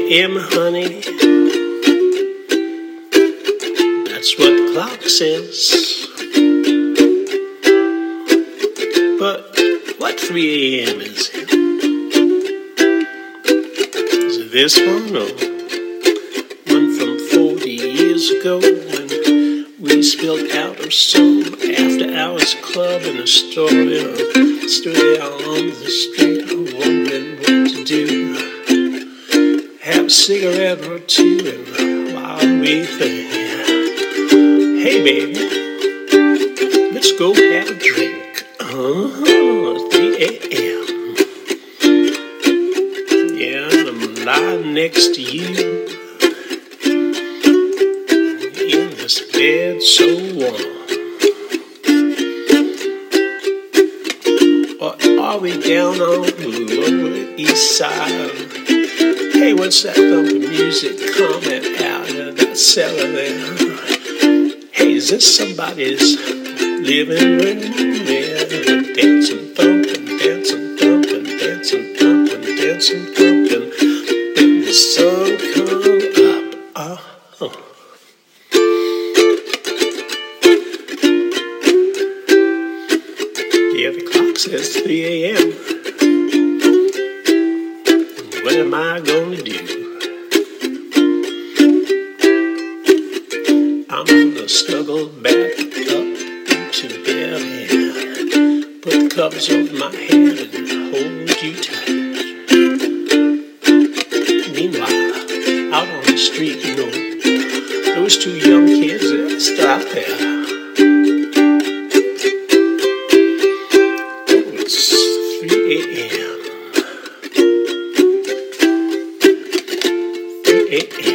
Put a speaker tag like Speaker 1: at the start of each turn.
Speaker 1: a.m., honey. That's what the clock says. But what 3 a.m. is it? Is it this one or one from 40 years ago when we spilled out our song after hours club in a store and stood there on the street wondering what to do? Have a cigarette or two and while we think, hey baby, let's go have a drink. 3 a.m. Yeah, I'm lying next to you in this bed so warm. Or are we down on the Lower East Side? Hey, what's that thumping music coming out of that cellar there? Hey, is this somebody's living room? Yeah, dancing, thumping, dancing, thumping, dancing, thumping, dancing, thumping. When the sun comes up, yeah, the clock says 3 a.m. What am I gonna do? I'm gonna snuggle back up into bed and put the covers over my head and hold you tight. Meanwhile, out on the street, you know, those two young kids are still out there. Oh, it's 3 a.m. 3 a.m.